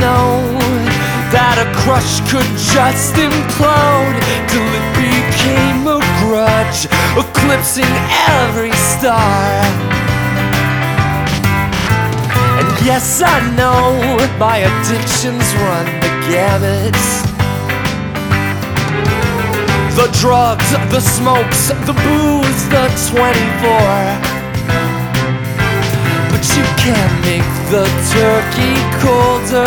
know that a crush could just implode till it became a grudge, eclipsing every star. And yes, I know my addictions run the gamut. The drugs, the smokes, the booze, the 24. But you can't make the turkey colder.